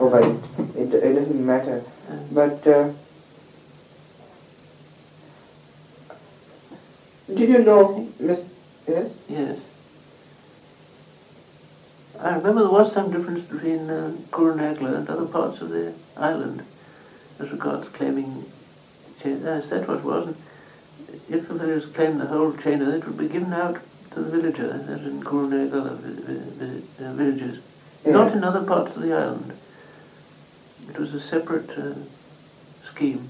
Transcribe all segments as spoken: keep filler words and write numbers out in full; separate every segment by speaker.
Speaker 1: Oh, right. It, it doesn't matter.
Speaker 2: Uh,
Speaker 1: But uh, did you know, Miss? Yes.
Speaker 2: yes. I remember there was some difference between uh, Kurunagla and other parts of the island as regards claiming chain. Yes, that's what it was. And if the villagers claimed the whole chain, it would be given out to the villager, as in Kurunagla vi- vi- uh, villages,
Speaker 1: Yeah.
Speaker 2: not in other parts of the island. It was a separate uh, scheme,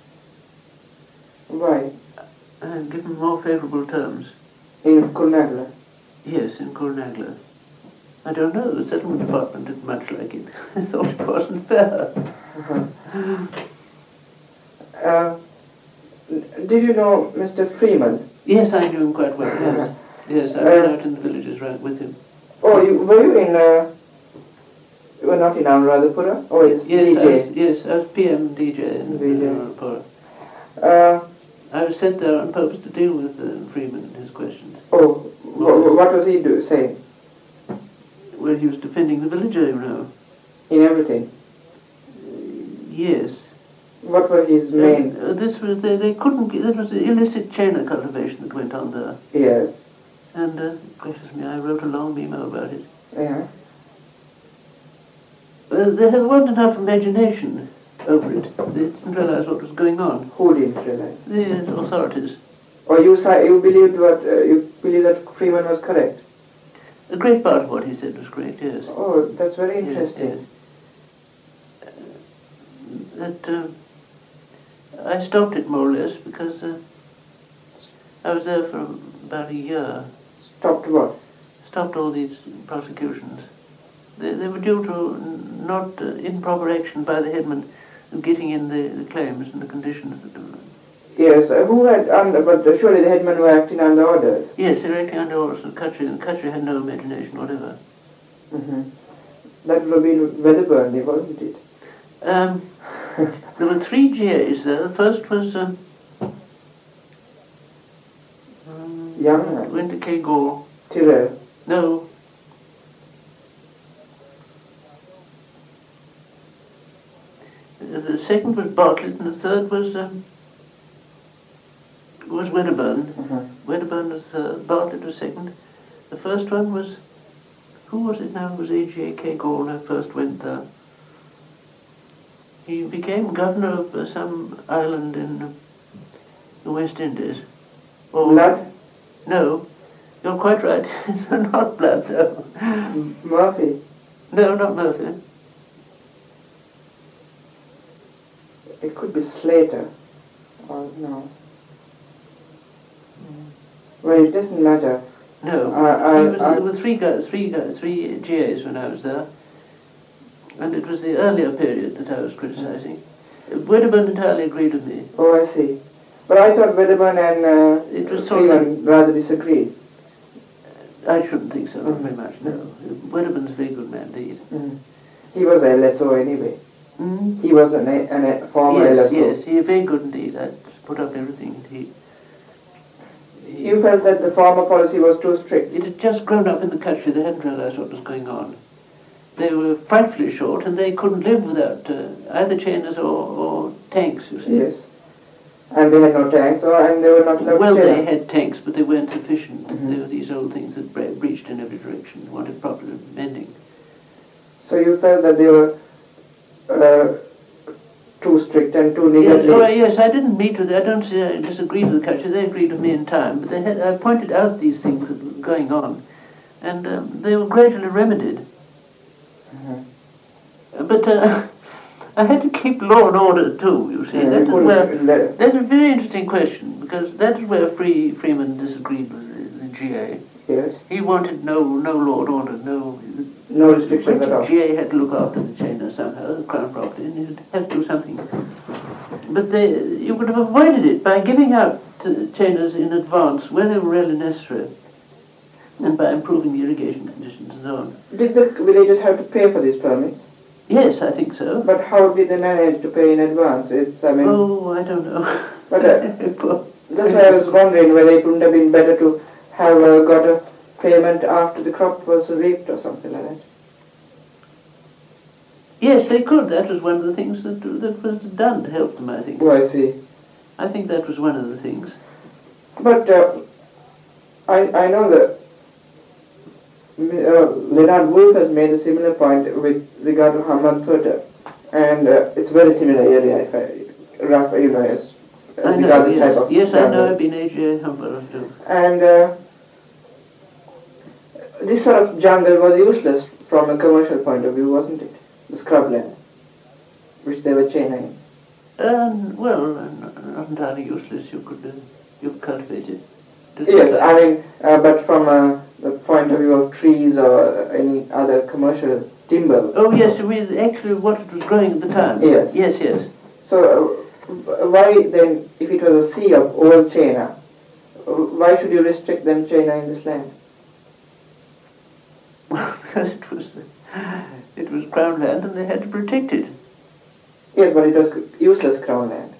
Speaker 1: Right.
Speaker 2: and given more favourable terms.
Speaker 1: In Kurunagla.
Speaker 2: Yes, in Kurunagla. I don't know, the settlement department didn't much like it. They thought it wasn't fair.
Speaker 1: Uh-huh. Uh, did you know Mister Freeman?
Speaker 2: Yes, I knew him quite well, yes. Yes, I went out in the villages right with him.
Speaker 1: Oh, you, were you in, uh, you were not in Anuradhapura? Oh, it's
Speaker 2: Yes,
Speaker 1: D
Speaker 2: I
Speaker 1: J.
Speaker 2: was, yes, I was P M D J in
Speaker 1: D J.
Speaker 2: Anuradhapura.
Speaker 1: Uh,
Speaker 2: I was sent there on purpose to deal with uh, Freeman and his questions.
Speaker 1: oh, wh- what was he do, saying?
Speaker 2: Well, he was defending the villager, you know.
Speaker 1: In everything?
Speaker 2: Yes.
Speaker 1: What were his main...
Speaker 2: Uh, this was, they, they couldn't get, this was the illicit chainer cultivation that went on there.
Speaker 1: Yes.
Speaker 2: And, uh, gracious me, I wrote a long memo about it.
Speaker 1: Yeah.
Speaker 2: Uh, they had wasn't enough imagination over it. They didn't realise what was going on.
Speaker 1: Who didn't realize?
Speaker 2: The authorities.
Speaker 1: Or you si- you believed what, uh, you believe that Freeman was correct?
Speaker 2: A great part of what he said was correct, yes.
Speaker 1: Oh, that's very
Speaker 2: Yes,
Speaker 1: interesting.
Speaker 2: yes. Uh, that, uh, I stopped it more or less because uh, I was there for about a year.
Speaker 1: Stopped what?
Speaker 2: Stopped all these prosecutions. They, they were due to not uh, improper action by the headman of getting in the, the claims and the conditions that were...
Speaker 1: Yes, uh, who had, under, but uh, surely the headmen were acting under orders.
Speaker 2: Yes, they were acting under orders of Kutcher, and Kutcher had no imagination whatever.
Speaker 1: Mm-hmm. That would have been Wedderburn, wasn't it?
Speaker 2: Um, there were three G As there. The first was um, um,
Speaker 1: Young man.
Speaker 2: Winter K. Gore.
Speaker 1: Tyrrell.
Speaker 2: No. The second was Bartlett, and the third was um, was Wedderburn.
Speaker 1: Uh-huh.
Speaker 2: Wedderburn was third, Bartlett was second. The first one was, who was it now? It was A J K. Gore when I first went there. He became governor of uh, some island in uh, the West Indies. Or,
Speaker 1: Blood?
Speaker 2: No, you're quite right. It's not Blood, no.
Speaker 1: Murphy.
Speaker 2: No, not Murphy.
Speaker 1: It could be Slater. Or no. Well, it doesn't matter.
Speaker 2: No,
Speaker 1: I- I-
Speaker 2: he was,
Speaker 1: I-
Speaker 2: there were three guys, three guys, three G As when I was there, and it was the earlier period that I was criticising. Wedderburn entirely agreed with me.
Speaker 1: Oh, I see. But I thought Wedderburn and uh,
Speaker 2: It was sort of-
Speaker 1: Freeman rather disagreed.
Speaker 2: I shouldn't think so, not very much, no. Wedderburn's a very good man indeed.
Speaker 1: Mm. He was a L S O anyway.
Speaker 2: Mm?
Speaker 1: He was an, a, an a former
Speaker 2: Yes,
Speaker 1: L S O.
Speaker 2: yes, he was very good indeed. I put up everything. He, he,
Speaker 1: You felt that the former policy was too strict.
Speaker 2: it had just grown up in the country. They hadn't realised what was going on. They were frightfully short, and they couldn't live without uh, either chainers or, or tanks, you see.
Speaker 1: Yes. And they had no tanks, or and they were not allowed
Speaker 2: Well,
Speaker 1: to
Speaker 2: they
Speaker 1: chain.
Speaker 2: had tanks, but they weren't sufficient.
Speaker 1: Mhm.
Speaker 2: They were these old things that bre- breached in every direction, wanted proper mending.
Speaker 1: So you felt that they were uh, too strict and too
Speaker 2: Yes,
Speaker 1: niggardly.
Speaker 2: oh, yes, I didn't meet with. I don't say I disagreed with the culture. They agreed with me in time, but they had. I pointed out these things that were going on, and um, they were gradually remedied.
Speaker 1: Mhm.
Speaker 2: But uh, I had to keep law and order too. You see,
Speaker 1: Yeah,
Speaker 2: that
Speaker 1: you
Speaker 2: is
Speaker 1: couldn't
Speaker 2: where
Speaker 1: let-
Speaker 2: that's a very interesting question, because that is where Free Freeman disagreed with the, the G A.
Speaker 1: Yes.
Speaker 2: He wanted no no law and order, no.
Speaker 1: No restrictions at all.
Speaker 2: G A had to look after the chainer somehow, the crown property, and he had to do something. But they, you could have avoided it by giving out to chainers in advance where they were really necessary, and by improving the irrigation conditions and so on.
Speaker 1: Did the villagers have to pay for these permits?
Speaker 2: Yes, I think so.
Speaker 1: But how did they manage to pay in advance? It's, I mean,
Speaker 2: Oh, I don't know.
Speaker 1: But, uh, that's why I was wondering whether it wouldn't have been better to have uh, got a payment after the crop was reaped or something like that.
Speaker 2: Yes, they could. That was one of the things that that was done to help them, I think.
Speaker 1: Oh, I see.
Speaker 2: I think that was one of the things.
Speaker 1: But uh, I, I know that uh, Leonard Woolf has made a similar point with regard to Hamad Thutter. And uh, it's a very similar area, if I, rough, you know, as, as
Speaker 2: I know,
Speaker 1: regards the
Speaker 2: yes.
Speaker 1: type of
Speaker 2: Yes, I
Speaker 1: jungle.
Speaker 2: know. I've been A J Humboldt too.
Speaker 1: And uh, this sort of jungle was useless from a commercial point of view, wasn't it? The scrubland, which they were chaining.
Speaker 2: Um, well, uh, not, not entirely useless. You could, uh, you could cultivate it.
Speaker 1: Yes, I mean, uh, but from uh, the point of view of trees or any other commercial timber.
Speaker 2: Oh yes, I mean actually what it was growing at the time.
Speaker 1: Yes.
Speaker 2: Yes, yes.
Speaker 1: So uh, why then, if it was a sea of old China, why should you restrict them China in this land?
Speaker 2: Well, because it was it was crown land and they had to protect it.
Speaker 1: Yes, but it was useless crown land.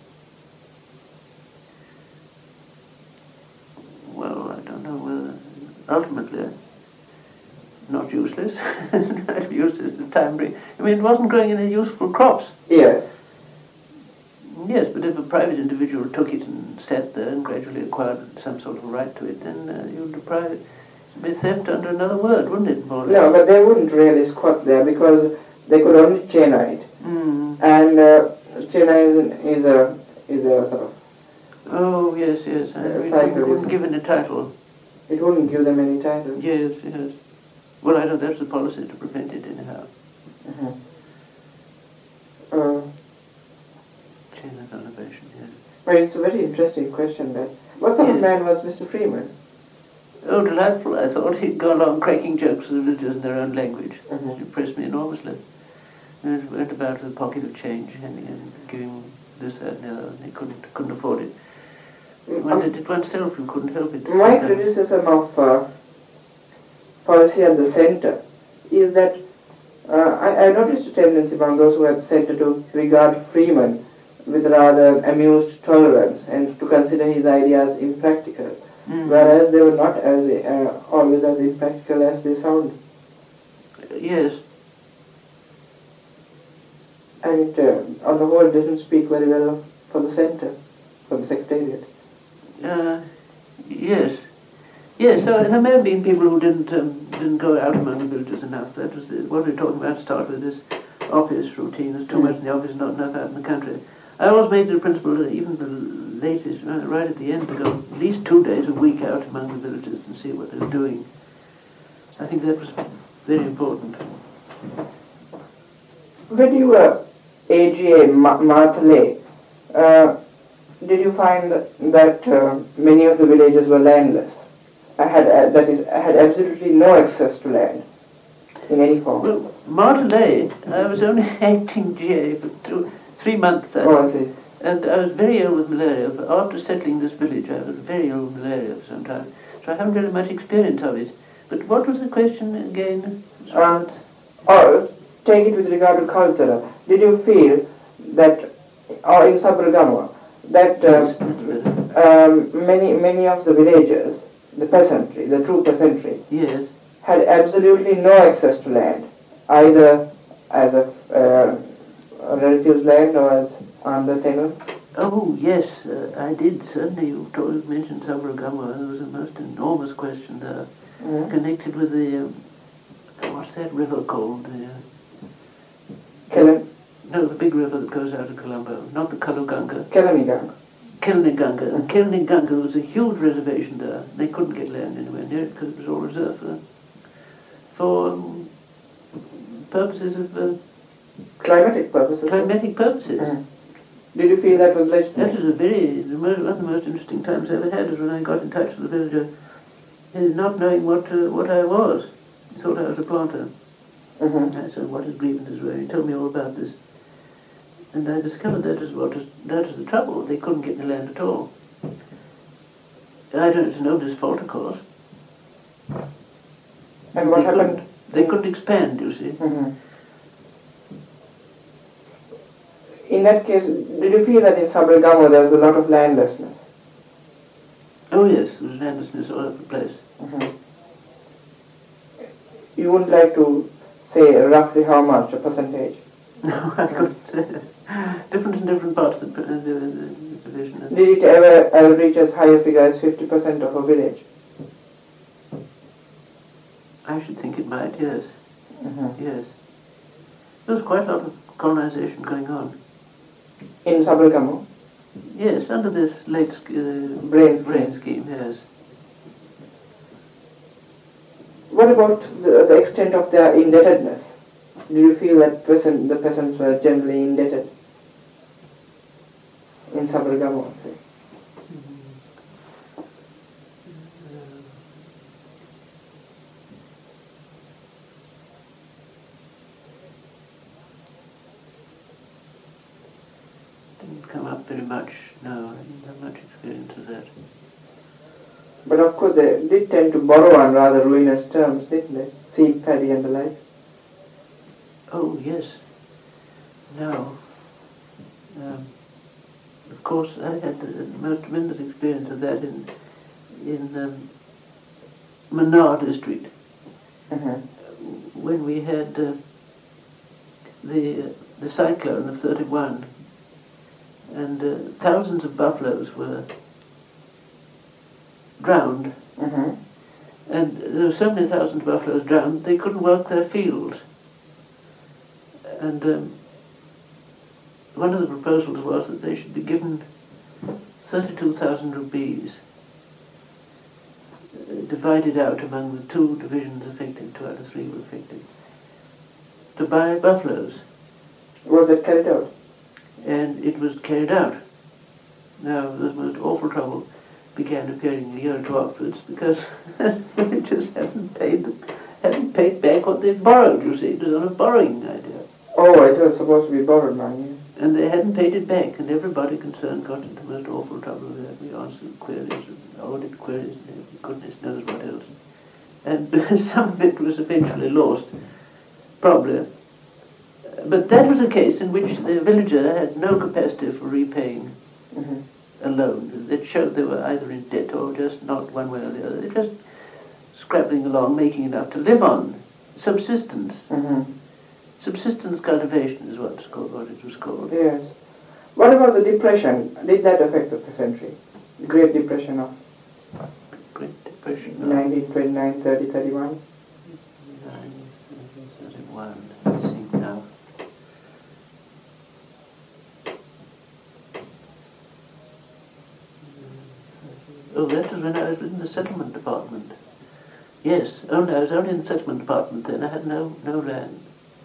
Speaker 2: Well, I don't know whether ultimately not useless. Not useless at the time. I mean, it wasn't growing any useful crops.
Speaker 1: Yes.
Speaker 2: Yes, but if a private individual took it and sat there and gradually acquired some sort of right to it, then uh, you would deprive it. It'd be theft under another word, wouldn't it, more or less?
Speaker 1: No, but they wouldn't really squat there because they could only China it.
Speaker 2: Mm.
Speaker 1: And uh, China is, an, is a is a sort of.
Speaker 2: Oh yes, yes. I
Speaker 1: Uh,
Speaker 2: mean,
Speaker 1: cycle,
Speaker 2: it wouldn't
Speaker 1: isn't
Speaker 2: give it a title.
Speaker 1: It wouldn't give them any title.
Speaker 2: Yes, yes. Well, I know that's the policy to prevent it anyhow.
Speaker 1: Mm-hmm. Uh,
Speaker 2: China's elevation, yes.
Speaker 1: but it's a very interesting question. That what sort of
Speaker 2: Yes.
Speaker 1: man was Mister Freeman?
Speaker 2: Oh, delightful. I thought he'd go along cracking jokes to the villagers in their own language.
Speaker 1: Mhm.
Speaker 2: It impressed me enormously. And went about with a pocket of change and, and giving this, that, and the other, and he couldn't, couldn't afford it. One
Speaker 1: Um,
Speaker 2: did it oneself and couldn't help it.
Speaker 1: My
Speaker 2: Um,
Speaker 1: criticism of uh, policy at the centre is that uh, I, I noticed a tendency among those who are at the centre to regard Freeman with rather amused tolerance and to consider his ideas impractical,
Speaker 2: mm.
Speaker 1: whereas they were not as uh, always as impractical as they sound.
Speaker 2: Yes.
Speaker 1: And it, uh, on the whole, doesn't speak very well for the centre, for the secretariat.
Speaker 2: Uh, yes. Yes, so there may have been people who didn't um, didn't go out among the villagers enough. That was the, what we were talking about to start with, this office routine. There's too
Speaker 1: Mm.
Speaker 2: much in the office, not enough out in the country. I always made it a principle that even the latest, uh, right at the end, to go at least two days a week out among the villagers and see what they were doing. I think that was very important.
Speaker 1: When you were A G A Ma- Martellet, uh, did you find that uh, many of the villages were landless? I had uh, that is, I had absolutely no access to land in any form.
Speaker 2: Well, Martellet, I was only acting G A for two, three months. I
Speaker 1: Oh, I
Speaker 2: think.
Speaker 1: see.
Speaker 2: And I was very ill with malaria. After settling this village, I was very ill with malaria for some time. So I haven't really much experience of it. But what was the question again?
Speaker 1: Um, or take it with regard to culture. Did you feel that, or in Sabaragamuwa, that uh, um, many many of the villagers, the peasantry, the true peasantry,
Speaker 2: Yes.
Speaker 1: had absolutely no access to land, either as a, uh, a relative's land or as under tenure?
Speaker 2: Oh, yes, uh, I did. Certainly, you told, mentioned Sabaragamuwa. There was a most enormous question there,
Speaker 1: Mm-hmm.
Speaker 2: connected with the, um, what's that river called? The, uh,
Speaker 1: Kelen,
Speaker 2: no, the big river that goes out of Colombo, not the Kaluganga.
Speaker 1: Kelanigang.
Speaker 2: Kilneganga. And Kilneganga, there was a huge reservation there. They couldn't get land anywhere near it because it was all reserved for, for um, purposes of uh,
Speaker 1: Climatic purposes.
Speaker 2: climatic purposes.
Speaker 1: Mm. Did you feel that was
Speaker 2: That
Speaker 1: legitimate?
Speaker 2: was a very, the most, one of the most interesting times I ever had was when I got in touch with the villager, uh, not knowing what uh, what I was. He thought I was a planter.
Speaker 1: Mm-hmm.
Speaker 2: I said, what his grievances were. He told me all about this. And I discovered that was what was, that was the trouble. They couldn't get the land at all. I don't, it's no his fault, of course.
Speaker 1: And what
Speaker 2: they
Speaker 1: happened?
Speaker 2: Couldn't, they couldn't expand, you see.
Speaker 1: Mm-hmm. In that case, did you feel that in Sabaragamuwa there was a lot of landlessness?
Speaker 2: Oh yes, there was landlessness all over the place.
Speaker 1: Mm-hmm. You wouldn't like to say roughly how much, a percentage?
Speaker 2: No, I couldn't say that. Different in different parts of the, the, the, the division.
Speaker 1: Did it ever, ever reach as high a figure as fifty percent of a village?
Speaker 2: I should think it might, yes.
Speaker 1: Mm-hmm.
Speaker 2: Yes. There was quite a lot of colonization going on.
Speaker 1: In Sabargamu?
Speaker 2: Yes, under this late uh,
Speaker 1: Brain scheme.
Speaker 2: brain scheme, yes.
Speaker 1: What about the, the extent of their indebtedness? Do you feel that peasant, the peasants were generally indebted in Sabargamu, say?
Speaker 2: Didn't come up very much, no, I didn't have much experience of that.
Speaker 1: But of course they did tend to borrow on rather ruinous terms, didn't they? Seed, paddy and the like.
Speaker 2: Oh, yes. Now, um, of course, I had the most tremendous experience of that in in um, Mannar district,
Speaker 1: Mm-hmm.
Speaker 2: when we had uh, the uh, the cyclone of thirty-one, and uh, thousands of buffaloes were drowned,
Speaker 1: Mm-hmm.
Speaker 2: and there were so many thousand buffaloes drowned they couldn't work their fields. And um, one of the proposals was that they should be given thirty-two thousand rupees, uh, divided out among the two divisions affected, two out of three were affected, to buy buffaloes.
Speaker 1: Was it carried out?
Speaker 2: And it was carried out. Now, the most awful trouble began appearing a year or two afterwards because villagers hadn't paid, hadn't paid back what they'd borrowed, you see. It was on a borrowing idea.
Speaker 1: Oh, it was supposed to be borrowed money.
Speaker 2: And they hadn't paid it back, and everybody concerned got into the most awful trouble with that. We answered queries, and audit queries, and goodness knows what else. And some of it was eventually lost, probably. But that was a case in which the villager had no capacity for repaying
Speaker 1: Mm-hmm.
Speaker 2: a loan. It showed they were either in debt or just not one way or the other. They're just scrabbling along, making enough to live on. Subsistence.
Speaker 1: Mm-hmm.
Speaker 2: Subsistence cultivation is what's called, what it was called.
Speaker 1: Yes. What about the depression? Did that affect the peasantry? The Great Depression of
Speaker 2: Great Depression.
Speaker 1: nineteen twenty-nine, thirty, thirty-one?
Speaker 2: thirty-one, I think now. Oh, that was when I was in the settlement department. Yes, only I was only in the settlement department then. I had no no land.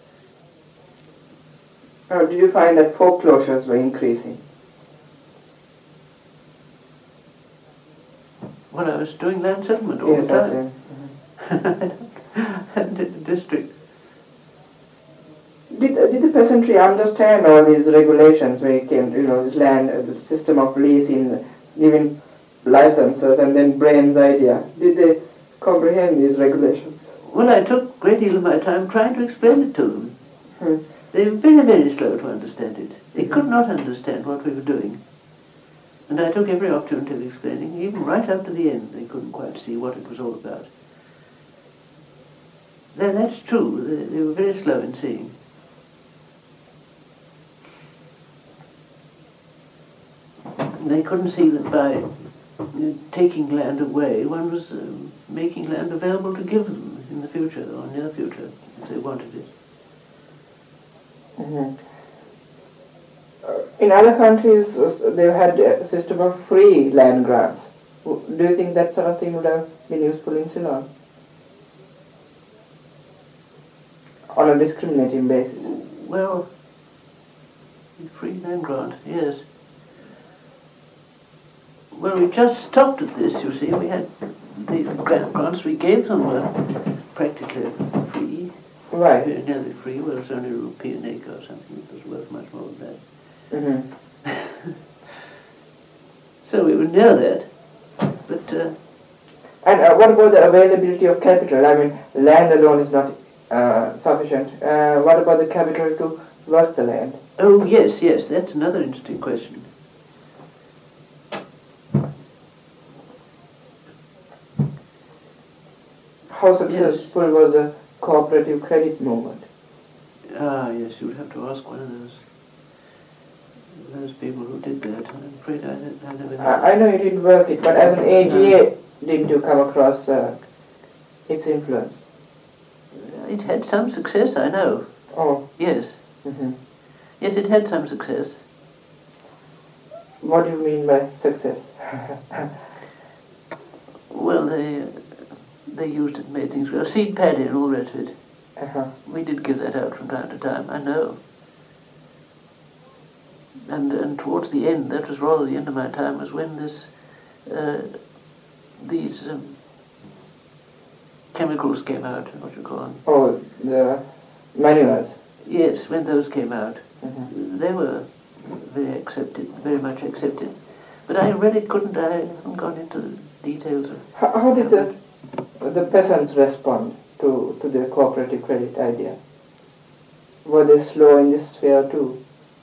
Speaker 1: Oh, did you find that foreclosures were increasing?
Speaker 2: Well, I was doing land settlement all
Speaker 1: Yes,
Speaker 2: the
Speaker 1: that's
Speaker 2: time.
Speaker 1: it. Mm-hmm.
Speaker 2: And in the district.
Speaker 1: Did, did the peasantry understand all these regulations when it came to, you know, this land, uh, the system of leasing, giving licenses, and then Brain's idea? Did they comprehend these regulations?
Speaker 2: Well, I took a great deal of my time trying to explain it to them.
Speaker 1: Hmm.
Speaker 2: They were very, very slow to understand it. They could not understand what we were doing. And I took every opportunity of explaining, even right up to the end. They couldn't quite see what it was all about. Now, that's true. They, they were very slow in seeing. They couldn't see that by you know, taking land away, one was uh, making land available to give them in the future, or near future, if they wanted it.
Speaker 1: Mm-hmm. Uh, in other countries, uh, they've had a system of free land grants. Do you think that sort of thing would have been useful in Ceylon? On a discriminating basis?
Speaker 2: Well, free land grant, yes. Well, we just stopped at this, you see. We had the grant grants we gave them were practically free.
Speaker 1: Right.
Speaker 2: Very nearly free. Well, it was only a rupee an acre or something. It was worth much more than that.
Speaker 1: Mm-hmm.
Speaker 2: So we were near that. But, uh,
Speaker 1: and uh, what about the availability of capital? I mean, land alone is not uh, sufficient. Uh, what about the capital to work the land?
Speaker 2: oh, yes, yes, that's another interesting question.
Speaker 1: How successful was the cooperative credit movement?
Speaker 2: Ah, yes, you would have to ask one of those those people who did that. I'm afraid I, I never know.
Speaker 1: I, I know you didn't work it, but as an A G A, no. Didn't you come across uh, its influence?
Speaker 2: It had some success, I know.
Speaker 1: Oh.
Speaker 2: Yes.
Speaker 1: Mm-hmm.
Speaker 2: Yes, it had some success.
Speaker 1: What do you mean by success?
Speaker 2: Well, they they used it, made things grow. Seed paddy and all the rest of it.
Speaker 1: Uh-huh.
Speaker 2: We did give that out from time to time, I know. And and towards the end, that was rather the end of my time, was when this uh, these um, chemicals came out, what you call them?
Speaker 1: Oh, the manuals.
Speaker 2: Yes, when those came out,
Speaker 1: mm-hmm.
Speaker 2: they were very accepted, very much accepted. But I really couldn't, I haven't gone into the details of...
Speaker 1: How, how did the, the peasants respond to, to the cooperative credit idea? Were they slow in this sphere too?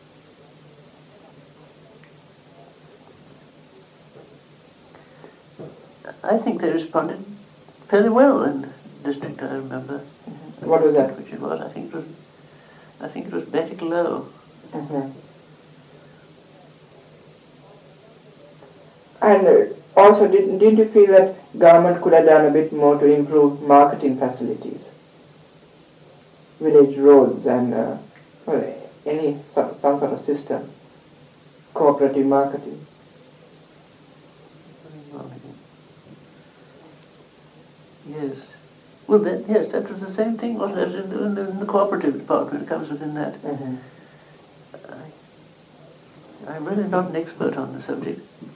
Speaker 2: I think they responded fairly well in the district, I remember.
Speaker 1: Mm-hmm. What was that?
Speaker 2: Which it was, I think it was, I think it was Batticalow.
Speaker 1: Mm-hmm. And uh, also, didn't, didn't you feel that government could have done a bit more to improve marketing facilities? Village roads and uh, well, any some, some sort of system, cooperative marketing.
Speaker 2: Yes. Well, that, yes, that was the same thing, wasn't it, in the, in the, in the cooperative department. It comes within that.
Speaker 1: Mm-hmm.
Speaker 2: I, I'm really not an expert on the subject.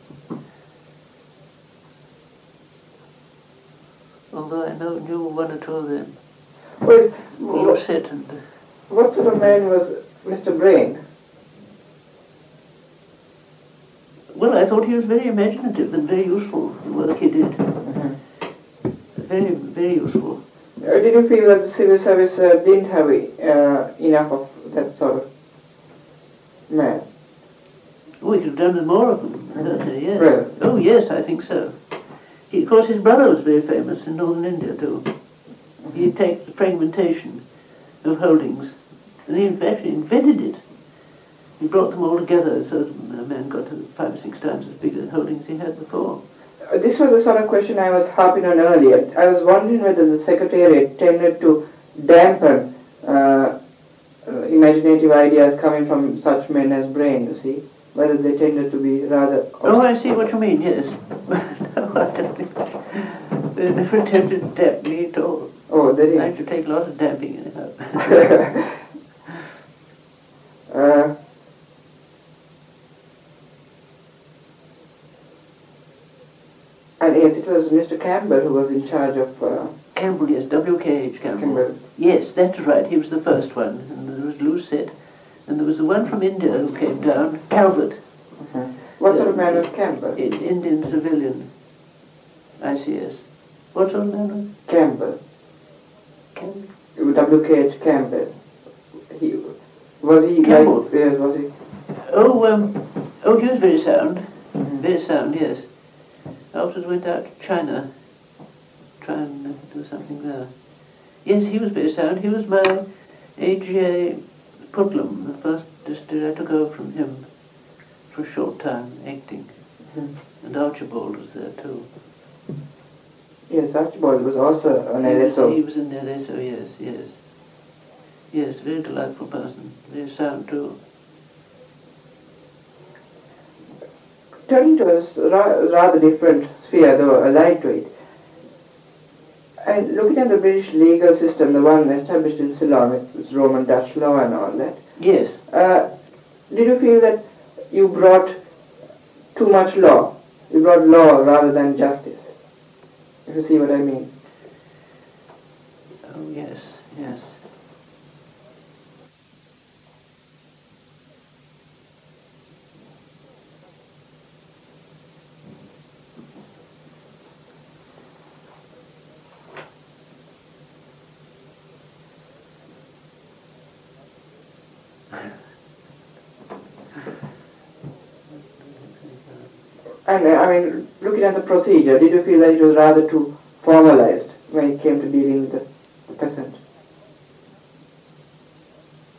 Speaker 2: Although I know knew one or two of them.
Speaker 1: Well,
Speaker 2: what, set and,
Speaker 1: what sort of man was Mister Brain?
Speaker 2: Well, I thought he was very imaginative and very useful, the work he did.
Speaker 1: Mm-hmm.
Speaker 2: Very, very useful.
Speaker 1: Uh, did you feel that the civil service uh, didn't have uh, enough of that sort of man?
Speaker 2: We could have done with more of them,
Speaker 1: Mm-hmm.
Speaker 2: certainly, yes.
Speaker 1: Really?
Speaker 2: Oh, yes, I think so. He, of course, his brother was very famous in northern India, too. Mm-hmm. He takes the fragmentation of holdings, and he in fact invented it. He brought them all together so that a man got to five or six times as big as holdings he had before.
Speaker 1: Uh, this was the sort of question I was harping on earlier. I was wondering whether the Secretariat tended to dampen uh, uh, imaginative ideas coming from such men as Brain, you see. Whether they tended to be rather...
Speaker 2: Oh, I see what you mean, yes. No, I don't think they never attempted to damp me at all.
Speaker 1: Oh, they didn't?
Speaker 2: I had to take a lot of damping in it.
Speaker 1: uh, and yes, it was Mister Campbell who was in charge of... Uh,
Speaker 2: Campbell, yes, W K H Campbell.
Speaker 1: Campbell.
Speaker 2: Yes, that's right, he was the first one. And there was Lucette. And there was the one from India who came down, Calvert.
Speaker 1: Mm-hmm. What uh, sort of man was Campbell?
Speaker 2: In, Indian civilian, I C S. What sort of man was?
Speaker 1: Campbell.
Speaker 2: Campbell?
Speaker 1: W K H Campbell. He, was he...
Speaker 2: Campbell?
Speaker 1: Like, yes, was he...
Speaker 2: Oh, um, oh, he was very sound.
Speaker 1: Mm-hmm.
Speaker 2: Very sound, yes. I afterwards went out to China, try and uh, do something there. Yes, he was very sound. He was my A G A Putlam, the first district. I took over from him for a short time, acting. Mm-hmm. And Archibald was there too.
Speaker 1: Yes, Archibald was also an L S O.
Speaker 2: He was in the L S O, yes, yes. Yes, very delightful person, very sound too.
Speaker 1: Turning to a ra- rather different sphere, though allied to it, and looking at the British legal system, the one established in Ceylon, it's Roman Dutch law and all that.
Speaker 2: Yes.
Speaker 1: Uh, did you feel that you brought too much law? You brought law rather than justice, if you see what I mean?
Speaker 2: Oh, yes, yes.
Speaker 1: And uh, I mean, looking at the procedure, did you feel that it was rather too formalized when it came to dealing with the, the peasant?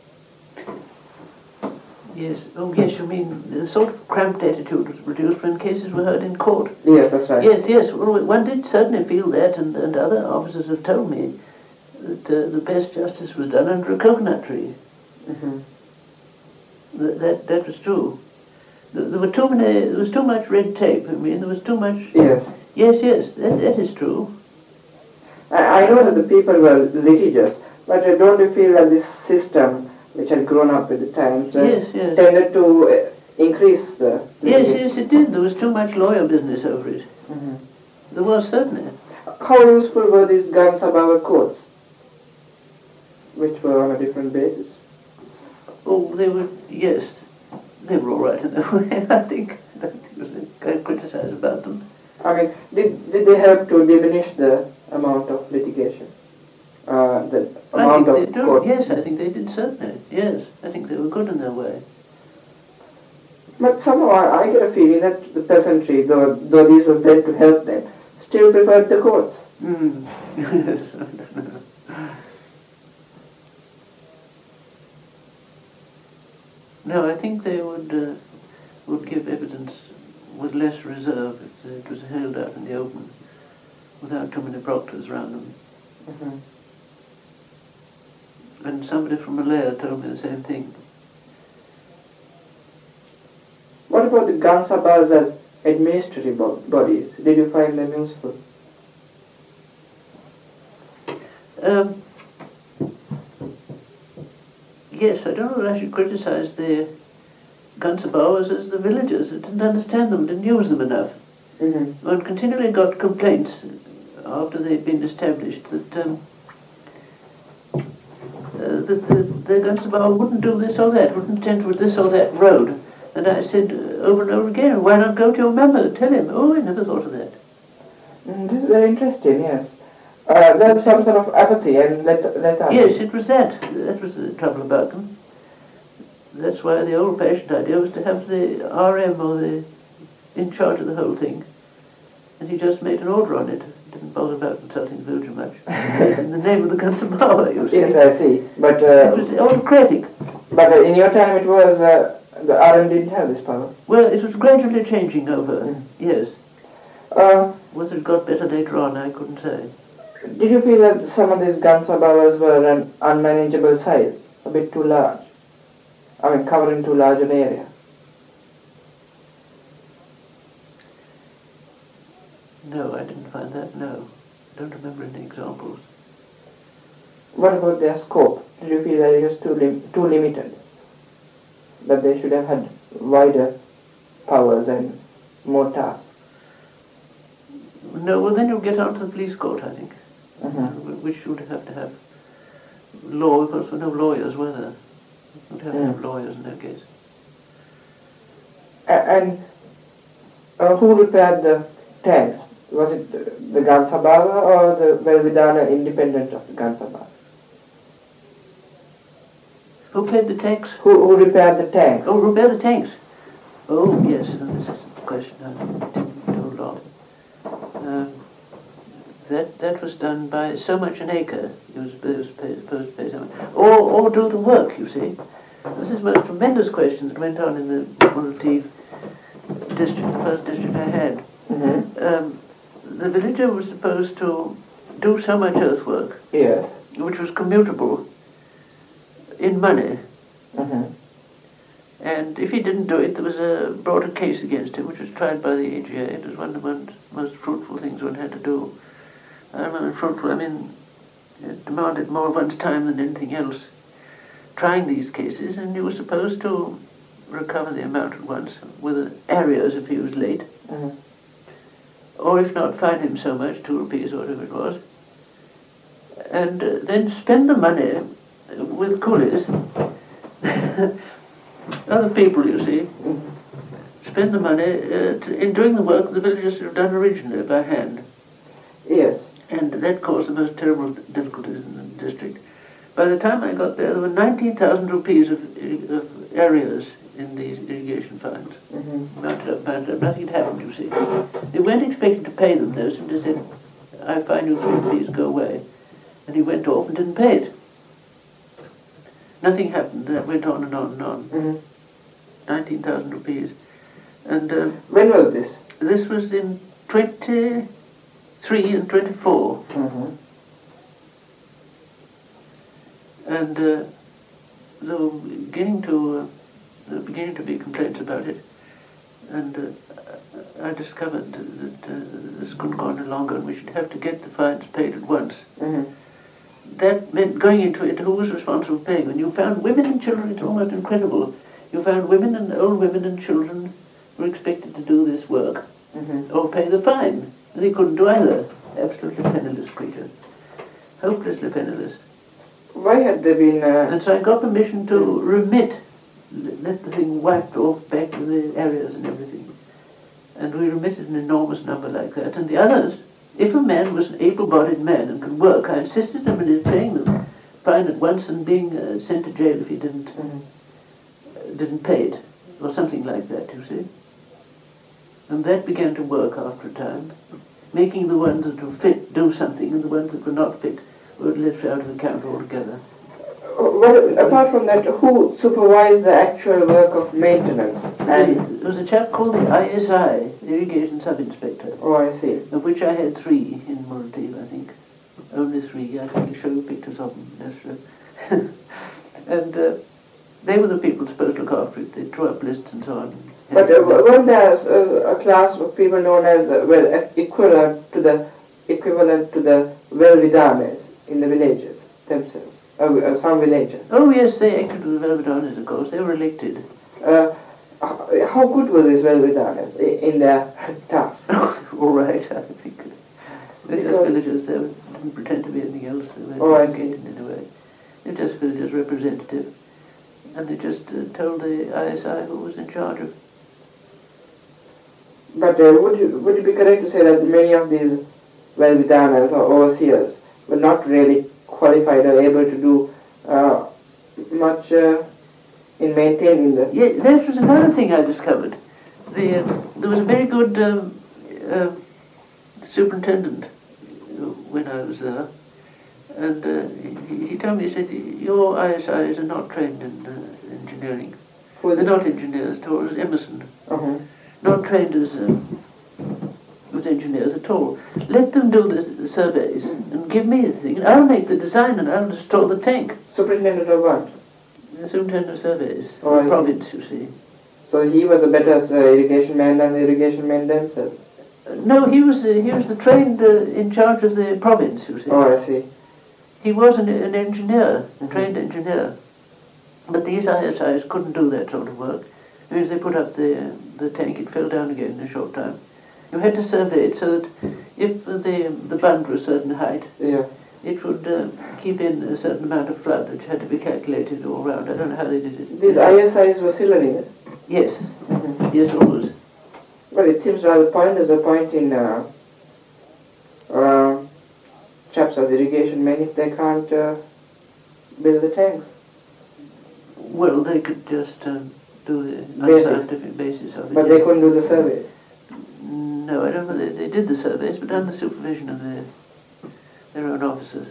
Speaker 2: Oh yes, you mean the sort of cramped attitude was produced when cases were heard in court?
Speaker 1: Yes, that's right.
Speaker 2: Yes, yes. Well, one did certainly feel that, and, and other officers have told me that uh, the best justice was done under a coconut tree.
Speaker 1: Mm-hmm.
Speaker 2: That, that that was true. There, there were too many. There was too much red tape. I mean, there was too much.
Speaker 1: Yes.
Speaker 2: Yes, yes. That that is true.
Speaker 1: I, I know that the people were litigious, but uh, don't you feel that this system, which had grown up with the times, uh,
Speaker 2: Yes, yes.
Speaker 1: tended to uh, increase the
Speaker 2: Yes,
Speaker 1: litigation?
Speaker 2: yes, it did. There was too much lawyer business over it.
Speaker 1: Mm-hmm.
Speaker 2: There was certainly.
Speaker 1: How useful were these guns above courts, which were on a different basis?
Speaker 2: Oh, they were. Yes, they were all right in their way. I think. I don't think there was a criticise about them.
Speaker 1: I mean, did, did they help to diminish the amount of litigation? Uh, the
Speaker 2: I
Speaker 1: amount
Speaker 2: think
Speaker 1: of
Speaker 2: they did.
Speaker 1: court?
Speaker 2: Yes, I think they did certainly. Yes, I think they were good in their way.
Speaker 1: But somehow I, I get a feeling that the peasantry, though, though these were meant to help them, still preferred the courts.
Speaker 2: Mm. Yes, I don't know. No, I think they would uh, would give evidence with less reserve if it was held out in the open, without too many proctors around them.
Speaker 1: Mm-hmm.
Speaker 2: And somebody from Malaya told me the same thing.
Speaker 1: What about the Gansabas as administrative bo- bodies? Did you find them useful?
Speaker 2: Um, yes, I don't know that I should criticise the Gansabas as the villagers. I didn't understand them, didn't use them enough.
Speaker 1: Mm-hmm.
Speaker 2: One continually got complaints after they'd been established that um, uh, that the, the Gansabah wouldn't do this or that, wouldn't tend with this or that road. And I said uh, over and over again, why not go to your member, tell him? Oh, I never thought of that.
Speaker 1: Mm, this is very interesting, yes. Uh, there's some sort of apathy and let lethargy.
Speaker 2: Yes, it was that. That was the trouble about them. That's why the old-fashioned idea was to have the R M or the in charge of the whole thing. And he just made an order on it. Didn't bother about consulting the villager much. In the name of the Gansabah, you see.
Speaker 1: Yes, I see. But uh,
Speaker 2: It was autocratic.
Speaker 1: but uh, in your time it was uh, the R M didn't have this power.
Speaker 2: Well, it was gradually changing over,
Speaker 1: Mm.
Speaker 2: yes.
Speaker 1: Uh,
Speaker 2: Whether it got better later on, I couldn't say.
Speaker 1: did you feel that some of these Gansabas were an unmanageable size, a bit too large? I mean, covering too large an area.
Speaker 2: No, I didn't find that, no. I don't remember any examples.
Speaker 1: What about their scope? Did you feel that it was too lim- too limited? That they should have had wider powers and more tasks?
Speaker 2: No, well then you'll get onto the police court, I think.
Speaker 1: Mm-hmm.
Speaker 2: Which would have to have law, because there were no lawyers, were there? Would have to have
Speaker 1: Mm.
Speaker 2: lawyers in that case.
Speaker 1: A- and uh, who repaired the tanks? Was it the, the Gansabah or the Velvidana independent of the Gansabah?
Speaker 2: Who played the tanks?
Speaker 1: Who, who repaired the tanks?
Speaker 2: Oh, repair the tanks. Oh, yes, no, this is the question I didn't know a lot. Um, that that was done by so much an acre. It was, it was paid, supposed to pay so much. Or, or do the work, you see. This is the most tremendous question that went on in the Multiv district, the first district I had.
Speaker 1: Mm-hmm.
Speaker 2: Um, the villager was supposed to do so much earthwork,
Speaker 1: Yes.
Speaker 2: which was commutable in money.
Speaker 1: Mm-hmm.
Speaker 2: And if he didn't do it, there was a brought a case against him, which was tried by the A G A. It was one of the most, most fruitful things one had to do. I remember fruitful, I mean, it demanded more of one's time than anything else, trying these cases, and you were supposed to recover the amount at once, with areas if he was late,
Speaker 1: Mm-hmm.
Speaker 2: or if not, fine him so much, two rupees or whatever it was, and uh, then spend the money with coolies, other people, you see,
Speaker 1: Mm-hmm.
Speaker 2: spend the money uh, to, in doing the work the villagers had done originally by hand.
Speaker 1: Yes.
Speaker 2: And that caused the most terrible difficulties in the district. By the time I got there, there were nineteen thousand rupees of, of areas in these irrigation funds.
Speaker 1: Mm-hmm.
Speaker 2: Mounted up, mounted up. Nothing had happened, you see. They weren't expected to pay them, though. Simply said, I fine you three rupees, go away. And he went off and didn't pay it. Nothing happened. That went on and on and on.
Speaker 1: Mm-hmm.
Speaker 2: nineteen thousand rupees. And uh,
Speaker 1: when was this?
Speaker 2: This was in twenty-three and twenty-four.
Speaker 1: Mm-hmm.
Speaker 2: And uh, there were beginning to, uh, there were beginning to be complaints about it. And uh, I discovered that uh, this couldn't go on any longer and we should have to get the fines paid at once.
Speaker 1: Mm-hmm.
Speaker 2: That meant going into it, who was responsible for paying? When you found women and children, it's almost incredible. You found women and old women and children were expected to do this work,
Speaker 1: mm-hmm.
Speaker 2: or pay the fine. And they couldn't do either. Absolutely penniless creatures. Hopelessly penniless.
Speaker 1: Why had there been... Uh...
Speaker 2: And so I got permission to remit, let the thing wiped off back to the areas and everything. And we remitted an enormous number like that. And the others, if a man was an able-bodied man and could work, I insisted on him paying them fine at once and being uh, sent to jail if he didn't,
Speaker 1: mm-hmm.
Speaker 2: uh, didn't pay it, or something like that, you see. And that began to work after a time, making the ones that were fit do something, and the ones that were not fit were left out of account altogether.
Speaker 1: Well, apart from that, who supervised the actual work of maintenance? And
Speaker 2: there was a chap called the I S I, the Irrigation Sub-Inspector.
Speaker 1: Oh, I see.
Speaker 2: Of which I had three in Maldives, I think. Only three. I can show you pictures of them. That's true. And uh, they were the people supposed to look after it. They drew up lists and so on.
Speaker 1: But uh, weren't there a, a class of people known as uh, well equivalent to the equivalent to the Velvidanes in the villages themselves? Uh, uh, some villages.
Speaker 2: Oh yes, they acted with the Velvidanes, of course. They were elected.
Speaker 1: Uh, how good were these Velvidanes in their task?
Speaker 2: All right, I think. They're just villagers. They didn't pretend to be anything else. They weren't
Speaker 1: oh, I
Speaker 2: educated in any way. They're just villagers representative. And they just uh, told the I S I who was in charge of.
Speaker 1: But uh, would you would it be correct to say that many of these Velvidanes or overseers were not really qualified or able to do uh, much uh, in maintaining the...
Speaker 2: Yeah, that was another thing I discovered. The, uh, there was a very good um, uh, superintendent when I was there, and uh, he, he told me, he said, your I S Is are not trained in uh, engineering.
Speaker 1: Who
Speaker 2: They're not engineers, it was Emerson.
Speaker 1: Uh-huh.
Speaker 2: Not trained as uh, as engineers at all. Let them do the, the surveys and give me the thing, and I'll make the design and I'll install the tank.
Speaker 1: Superintendent of what?
Speaker 2: The superintendent of surveys,
Speaker 1: oh,
Speaker 2: the province, you see.
Speaker 1: So he was a better uh, irrigation man than the irrigation men themselves?
Speaker 2: Uh, no, he was the, he was the trained uh, in charge of the province, you see.
Speaker 1: Oh, I see.
Speaker 2: He was an, an engineer, a
Speaker 1: mm-hmm.
Speaker 2: trained engineer. But these I S Is couldn't do that sort of work. Because they put up the, the tank, it fell down again in a short time. You had to survey it so that if the, the bund was a certain height,
Speaker 1: yeah.
Speaker 2: it would uh, keep in a certain amount of flood, which had to be calculated all round. I don't know how they did it.
Speaker 1: These I S Is were Ceylonese?
Speaker 2: Yes. Mm-hmm. Yes, always.
Speaker 1: Well, it seems rather pointless a point in uh, uh, chaps as irrigation men if they can't uh, build the tanks.
Speaker 2: Well, they could just um, do the unscientific basis of it.
Speaker 1: But
Speaker 2: yes.
Speaker 1: they couldn't do the surveys?
Speaker 2: No, I don't know. They, they did the surveys, but under supervision of their, their own officers.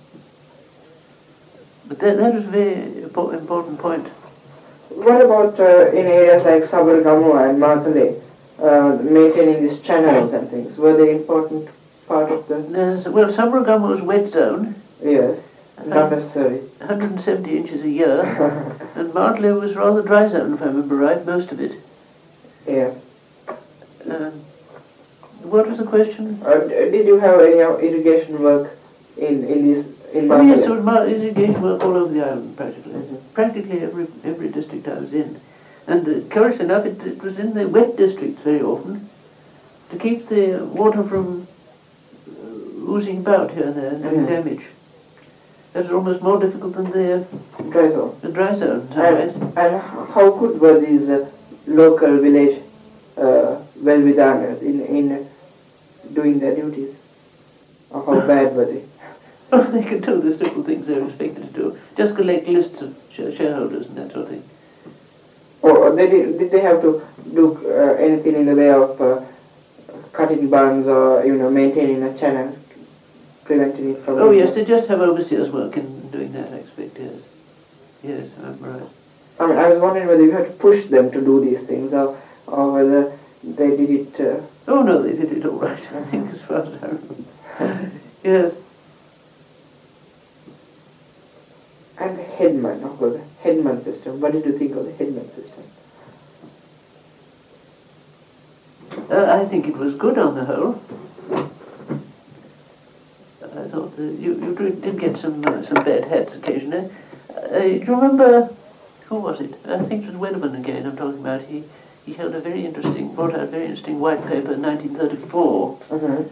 Speaker 2: But that, that was a very important point.
Speaker 1: What about uh, in areas like Sabargamuwa and Matale, uh, maintaining these channels and things? Were they important part of the...
Speaker 2: There's, well, Sabargamuwa was wet zone.
Speaker 1: Yes, not necessarily.
Speaker 2: one hundred seventy inches a year. And Matale was rather dry zone, if I remember right, most of it.
Speaker 1: Yes.
Speaker 2: Um, what was the question?
Speaker 1: Uh, did you have any irrigation work in, in these... In
Speaker 2: oh yes,
Speaker 1: Matale?
Speaker 2: there was mar- irrigation work all over the island, practically.
Speaker 1: Mm-hmm.
Speaker 2: Practically every every district I was in. And uh, curious enough, it, it was in the wet districts very often, to keep the water from uh, oozing about here and there and having
Speaker 1: Mm-hmm.
Speaker 2: damage. That was almost more difficult than the,
Speaker 1: Dry zone.
Speaker 2: the dry zone, in some
Speaker 1: And,
Speaker 2: ways.
Speaker 1: and how good were these uh, local village uh, Velvidanes in, in doing their duties? Or how bad were they?
Speaker 2: Oh, they could do the simple things they were expected to do. Just collect lists of sh- shareholders and that sort of thing.
Speaker 1: Or they did, did they have to do uh, anything in the way of uh, cutting bunds or, you know, maintaining a channel, preventing it from...
Speaker 2: Oh yes, they just have overseers work in doing that, I expect, yes. Yes, I'm right.
Speaker 1: I mean, I was wondering whether you had to push them to do these things, or, or whether they did it... Uh,
Speaker 2: oh no, they did it all right, I think, as far as I remember. Yes.
Speaker 1: And the Headman, of course, the Headman system. What did you think of the Headman system?
Speaker 2: Uh, I think it was good on the whole. I thought that you, you did get some uh, some bad hats occasionally. Uh, do you remember, who was it? I think it was Wedderburn again I'm talking about. He he held a very interesting, brought out a very interesting white paper in nineteen thirty-four.
Speaker 1: Mm-hmm.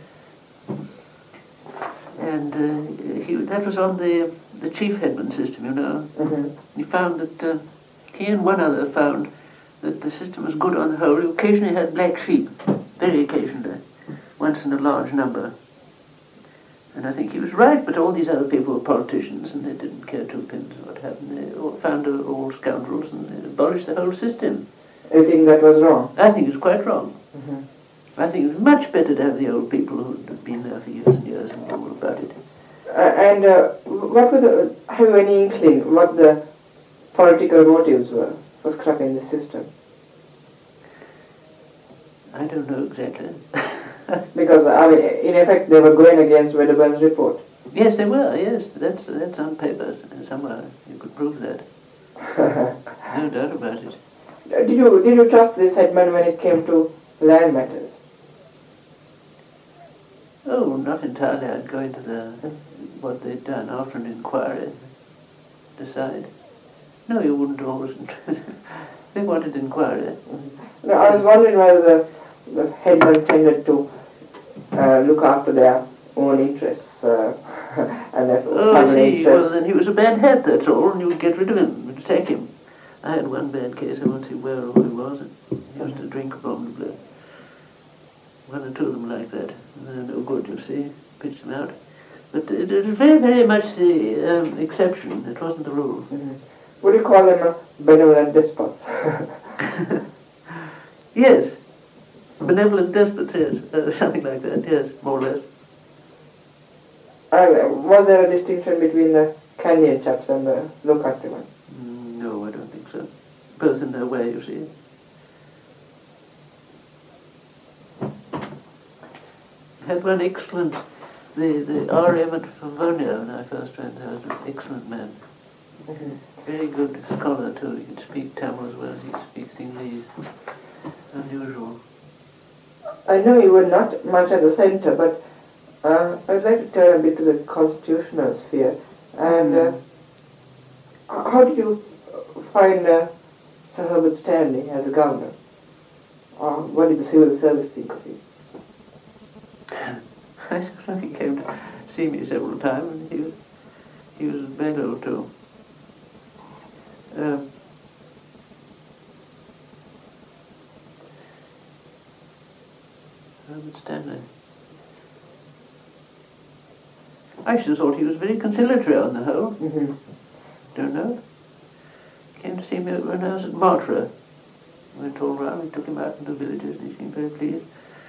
Speaker 2: And uh, he, that was on the the chief Headman system, you know.
Speaker 1: Mm-hmm.
Speaker 2: He found that, uh, he and one other found that the system was good on the whole. He occasionally had black sheep, very occasionally, once in a large number. And I think he was right, but all these other people were politicians and they didn't care two pins what happened. They all found uh, all scoundrels and they abolished the whole system.
Speaker 1: You think that was wrong?
Speaker 2: I think it was quite wrong.
Speaker 1: Mm-hmm.
Speaker 2: I think it was much better to have the old people who had been there for years and years and knew all about it.
Speaker 1: Uh, and uh, what were the, have you any inkling what the political motives were for scrapping the system?
Speaker 2: I don't know exactly.
Speaker 1: Because, I mean, in effect, they were going against Wedderburn's report.
Speaker 2: Yes, they were, yes. That's, that's on paper somewhere. You could prove that. No doubt about it.
Speaker 1: Did you, did you trust this Headman when it came to land matters?
Speaker 2: Oh, not entirely. I'd go into the, what they'd done after an inquiry, decide. No, you wouldn't always. They wanted inquiry.
Speaker 1: Mm-hmm. No, I was wondering whether the, the Headman tended to uh, look after their own interests uh, and their
Speaker 2: oh,
Speaker 1: family
Speaker 2: see,
Speaker 1: interests.
Speaker 2: Well, then he was a bad hat, that's all, and you would get rid of him, you'd sack him. I had one bad case, I won't say where or who he was, and he used to drink abominably. One or two of them like that. They're no good, you see, pitch them out. But it, it was very, very much the um, exception, it wasn't the rule.
Speaker 1: Mm-hmm. Would you call them a benevolent despots?
Speaker 2: Yes, benevolent despots, yes, uh, something like that, yes, more or less.
Speaker 1: Uh, was there a distinction between the Candian chaps and the low country ones?
Speaker 2: Mm, no, I don't think so. Both in their way, you see. I had one excellent, the, the R M at Favonia when I first went there was an excellent man. Mm-hmm. Very good scholar too, he could speak Tamil as well as he speaks English. Unusual.
Speaker 1: I know you were not much at the centre, but uh, I'd like to turn a bit to the constitutional sphere. And uh, how did you find uh, Sir Herbert Stanley as a governor? Or what did the civil service think of him?
Speaker 2: I think he came to see me several times, and he was, he was very old too. Um, Herbert Stanley. I should have thought he was very conciliatory on the whole.
Speaker 1: Mm-hmm.
Speaker 2: Don't know. Came to see me when I was at Martra. Went all round, we took him out into the villages, and he seemed very pleased.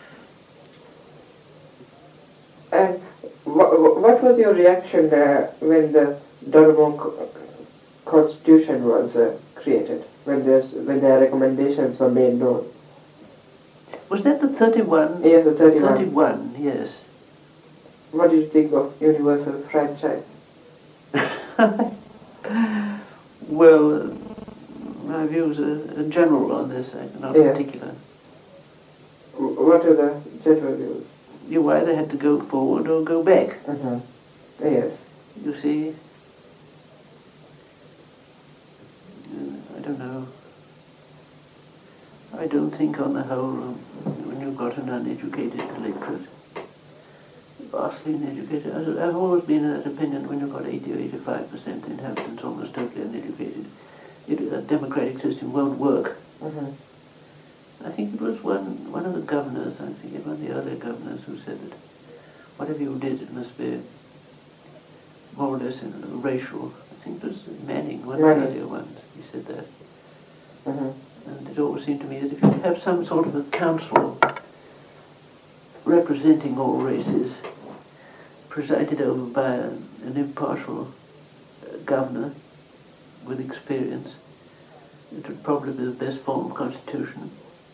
Speaker 1: And wh- what was your reaction uh, when the Donovan co- Constitution was uh, created, when, there's, when their recommendations were made known?
Speaker 2: Was that the thirty-one?
Speaker 1: Yes, the thirty-one.
Speaker 2: thirty-one, yes.
Speaker 1: What did you think of universal franchise?
Speaker 2: Well, uh, my views are, are general on this, uh, not
Speaker 1: yeah.
Speaker 2: particular.
Speaker 1: W- what are the general views?
Speaker 2: You either had to go forward or go back.
Speaker 1: Mm-hmm. Yes.
Speaker 2: You see, uh, I don't know. I don't think on the whole, um, when you've got an uneducated electorate, vastly uneducated, I've always been of that opinion when you've got eighty or eighty-five percent inhabitants almost totally uneducated, it, a democratic system won't work.
Speaker 1: Mm-hmm.
Speaker 2: I think it was one one of the governors, I think it was one of the earlier governors who said that whatever you did, it must be more or less in, uh, racial. I think it was Manning, one of the earlier ones, he said that.
Speaker 1: Mm-hmm.
Speaker 2: And it always seemed to me that if you have some sort of a council representing all races, presided over by an, an impartial uh, governor with experience, it would probably be the best form of constitution.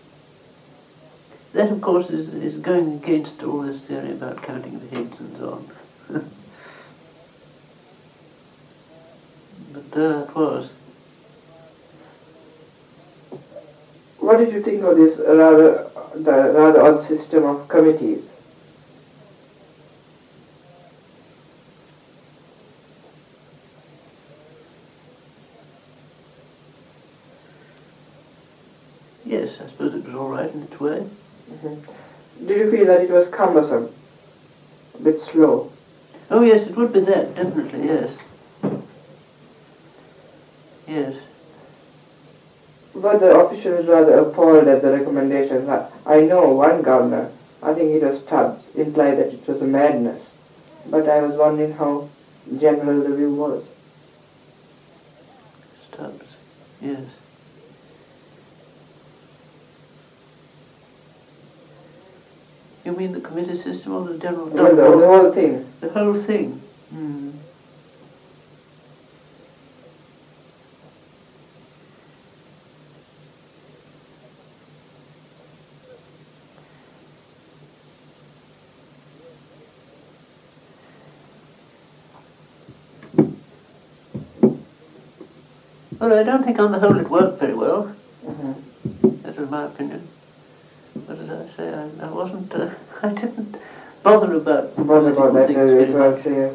Speaker 2: That, of course, is, is going against all this theory about counting the heads and so on. But there it was.
Speaker 1: What did you think of this rather the rather odd system of committees?
Speaker 2: Yes, I suppose it was all right in its way.
Speaker 1: Mm-hmm. Did you feel that it was cumbersome, a bit slow?
Speaker 2: Oh yes, it would be that, definitely, yes. Yes.
Speaker 1: But the officials rather appalled at the recommendations. I, I know one governor, I think it was Stubbs, implied that it was a madness. But I was wondering how general the view was.
Speaker 2: Stubbs, yes. You mean the committee system or the general?
Speaker 1: No, the, the whole thing.
Speaker 2: The whole thing? Hmm. Well, I don't think on the whole it worked very well.
Speaker 1: Mm-hmm.
Speaker 2: That was my opinion. But as I say, I, I wasn't, uh, I didn't bother about
Speaker 1: Bother about that,
Speaker 2: things
Speaker 1: uh,
Speaker 2: very
Speaker 1: it was,
Speaker 2: much.
Speaker 1: yes.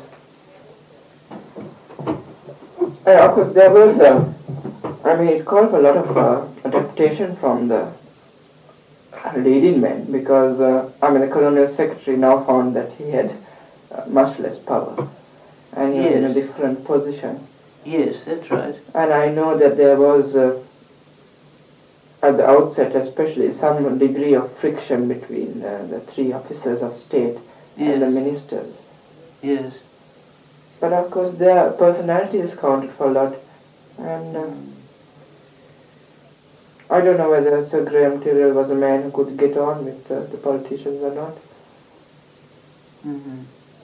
Speaker 1: Uh, of course, there was, uh, I mean, it called for a lot of uh, adaptation from the leading men because, uh, I mean, the colonial secretary now found that he had uh, much less power and he was in a
Speaker 2: Yes.
Speaker 1: different position.
Speaker 2: Yes, that's right.
Speaker 1: And I know that there was, uh, at the outset especially, some degree of friction between uh, the three officers of state and the
Speaker 2: Yes.
Speaker 1: ministers.
Speaker 2: Yes.
Speaker 1: But of course their personalities counted for a lot. And uh, I don't know whether Sir Graham Tyrrell was a man who could get on with uh, the politicians or not.
Speaker 2: Mm-hmm.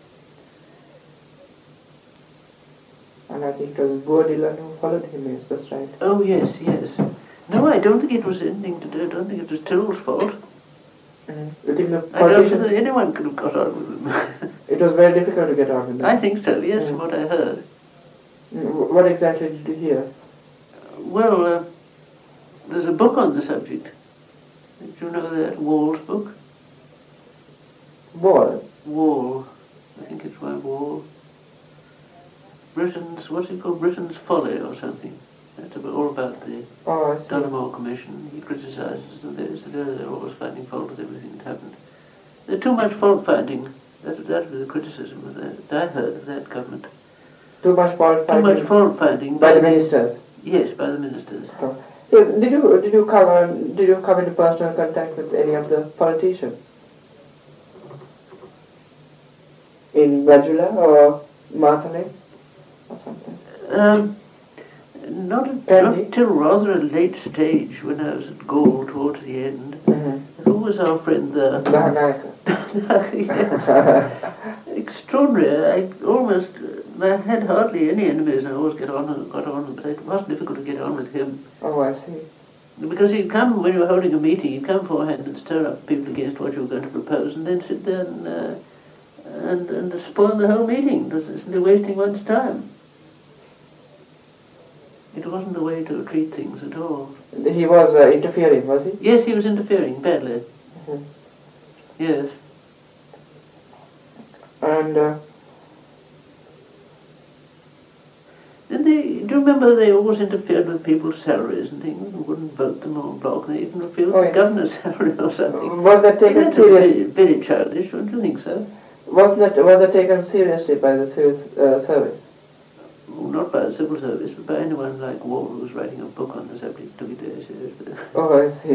Speaker 1: And I think it was Boer Dillon who followed him, yes, that's right.
Speaker 2: Oh, yes, yes. No, I don't think it was anything to do, I don't think it was Tyrrell's fault.
Speaker 1: Mm-hmm. You think the
Speaker 2: I don't think
Speaker 1: politicians,
Speaker 2: that anyone could have got on with him.
Speaker 1: it was very difficult to get on with them.
Speaker 2: I think so, yes, from
Speaker 1: Mm.
Speaker 2: what I heard.
Speaker 1: Mm, What exactly did you hear?
Speaker 2: Well, uh, there's a book on the subject. Did you know that Wall's book?
Speaker 1: Wall?
Speaker 2: Wall. I think it's by Wall. Britain's, what's it called? Britain's Folly or something. That's about, all about the
Speaker 1: Oh, I see.
Speaker 2: Dunamore Commission. He criticises them. They said oh, they're always finding fault with everything that happened. There's too much fault finding. That, that was the criticism of that, that I heard of that government.
Speaker 1: Too much fault
Speaker 2: Too
Speaker 1: finding
Speaker 2: much fault finding
Speaker 1: by the ministers.
Speaker 2: Yes, by the ministers.
Speaker 1: Oh. Yes, did you did you come on, did you come into personal contact with any of the politicians in Bajula or Marthaling or something?
Speaker 2: Um, not, a,
Speaker 1: Candy?
Speaker 2: not till rather a late stage when I was at Gaul towards the end.
Speaker 1: Mm-hmm.
Speaker 2: Who was our friend there?
Speaker 1: Dahanayaka.
Speaker 2: Yes. Extraordinary. I almost, I had hardly any enemies. I always get on, got on, but it was difficult to get on with him.
Speaker 1: Oh, I see.
Speaker 2: Because he'd come, when you were holding a meeting, he'd come beforehand and stir up people against what you were going to propose, and then sit there and, uh, and, and spoil the whole meeting, simply wasting one's time. It wasn't the way to treat things at all.
Speaker 1: He was uh, interfering, was he?
Speaker 2: Yes, he was interfering badly.
Speaker 1: Mm-hmm.
Speaker 2: Yes.
Speaker 1: And uh,
Speaker 2: Did they, do you remember they always interfered with people's salaries and things and wouldn't vote them on block? They even refused
Speaker 1: Oh,
Speaker 2: the
Speaker 1: yes.
Speaker 2: governor's salary or something.
Speaker 1: was that taken
Speaker 2: That's
Speaker 1: seriously?
Speaker 2: very, very childish, don't you think so?
Speaker 1: Was that was that taken seriously by the civil uh, service?
Speaker 2: Well, not by the civil service, but by anyone like Wall who was writing a book on the subject, took it very seriously.
Speaker 1: Oh, I see.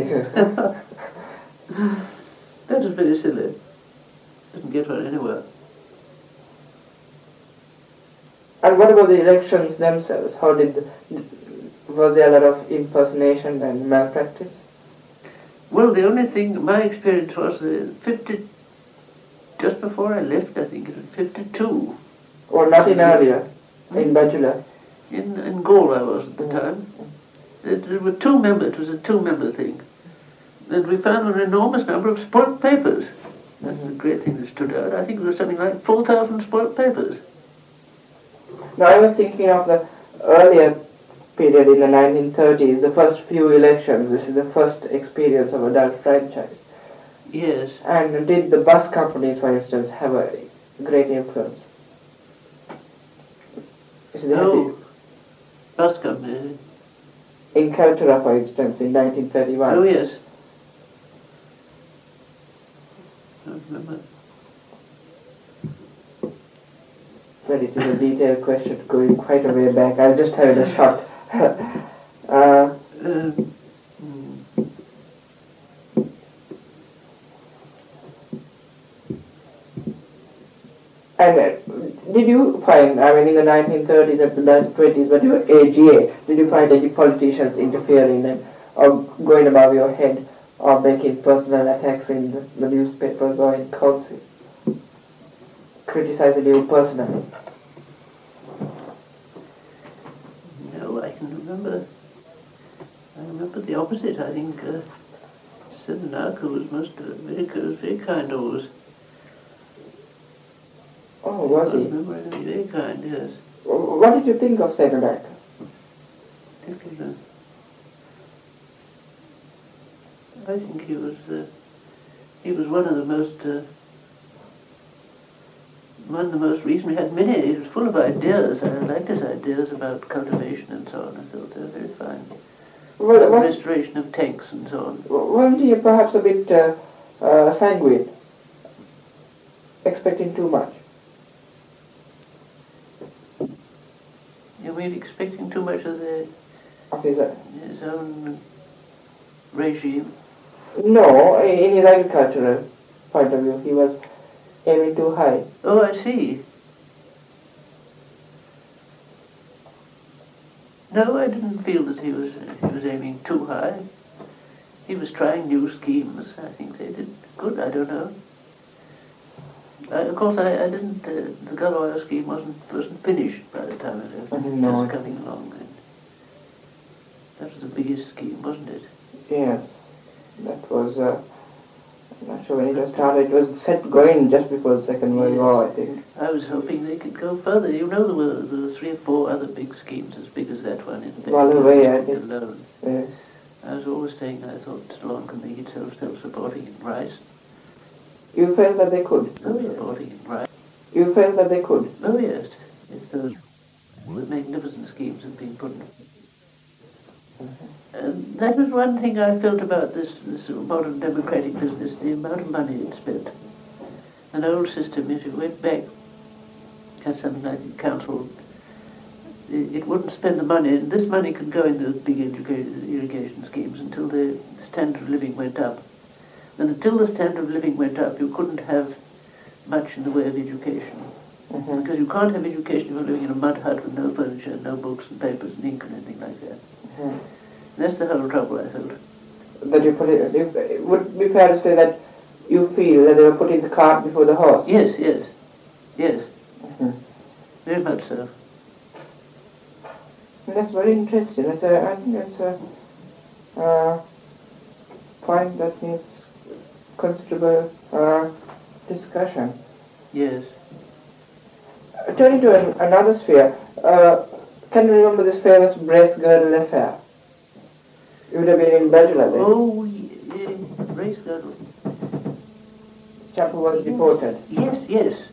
Speaker 2: That was very silly. Didn't get her anywhere.
Speaker 1: And what about the elections themselves? How did the, was there a lot of impersonation and malpractice?
Speaker 2: Well, the only thing, my experience was the fifty, just before I left, I think it was fifty-two.
Speaker 1: Or not in earlier, in Bachelor?
Speaker 2: In, in Gaul I was at the time. it, it were two member. It was a two-member thing, and we found an enormous number of spoilt papers. That's the great thing that stood out. I think there was something like four thousand spoilt papers.
Speaker 1: Now I was thinking of the earlier period in the nineteen thirties, the first few elections. This is the first experience of adult franchise.
Speaker 2: Yes.
Speaker 1: And did the bus companies, for instance, have a great influence?
Speaker 2: No. Bus companies.
Speaker 1: In Calcutta, for instance, in nineteen thirty-one.
Speaker 2: Oh yes. I don't remember.
Speaker 1: Well, it is a detailed question going quite a way back. I'll just have it a shot. uh,
Speaker 2: um, hmm.
Speaker 1: And uh, did you find, I mean, in the nineteen thirties and the nineteen twenties, when you were A G A, did you find any politicians interfering and, or going above your head, or making personal attacks in the, the newspapers or in council, criticizing you personally?
Speaker 2: No, I can remember. I remember the opposite. I think uh, Siddhanaka was most uh, very, was very kind always.
Speaker 1: Oh, was
Speaker 2: I
Speaker 1: he?
Speaker 2: remember him very kind, yes.
Speaker 1: What did you think of Siddhanaka?
Speaker 2: I think he was uh, he was one of the most uh, one of the most recent. We had many. He was full of ideas. I liked his ideas about cultivation and so on. I thought they were very fine.
Speaker 1: Well,
Speaker 2: the restoration of tanks and so on.
Speaker 1: Wasn't he perhaps a bit uh, uh, sanguine, expecting too much?
Speaker 2: You mean expecting too much of the
Speaker 1: of his, uh,
Speaker 2: his own regime?
Speaker 1: No, in his agricultural point of view, he was aiming too high.
Speaker 2: Oh, I see. No, I didn't feel that he was uh, he was aiming too high. He was trying new schemes. I think they did good. I don't know. I, of course, I, I didn't. Uh, the Gulloy scheme wasn't wasn't finished by the time it was
Speaker 1: no.
Speaker 2: just coming along. And that was the biggest scheme, wasn't it?
Speaker 1: Yes, that was. Uh, I'm not sure when it was started. It was set going just before the Second World
Speaker 2: yes.
Speaker 1: War, I think.
Speaker 2: I was hoping they could go further. You know, there were, there were three or four other big schemes as big as that one in
Speaker 1: Bangladesh, I think.
Speaker 2: alone.
Speaker 1: Yes.
Speaker 2: I was always saying I thought Ceylon could make itself self-supporting in rice.
Speaker 1: You felt that they could?
Speaker 2: Self-supporting in rice.
Speaker 1: You felt that they could?
Speaker 2: Oh yes. If those magnificent schemes had been put in.
Speaker 1: Mm-hmm.
Speaker 2: And that was one thing I felt about this, this modern democratic business, the amount of money it spent. An old system, if you went back, had something like a council, it, it wouldn't spend the money, and this money could go into big education, irrigation schemes until the standard of living went up. And until the standard of living went up, you couldn't have much in the way of education.
Speaker 1: Mm-hmm.
Speaker 2: Because you can't have education if you're living in a mud hut with no furniture, no books and papers and ink and anything like that.
Speaker 1: Mm-hmm.
Speaker 2: That's the whole trouble, I felt.
Speaker 1: That you put it, it would be fair to say that you feel that they were putting the cart before the horse?
Speaker 2: Yes, yes, yes.
Speaker 1: Mm-hmm.
Speaker 2: Very much so.
Speaker 1: That's very interesting. That's a, I think that's a uh, point that needs considerable uh, discussion.
Speaker 2: Yes.
Speaker 1: Uh, turning to an, another sphere, uh, can you remember this famous Brace Girdle affair? You would have been in Belgium, I think.
Speaker 2: Oh, yeah, Brace Girdle.
Speaker 1: Chap who was deported.
Speaker 2: Yes, yes.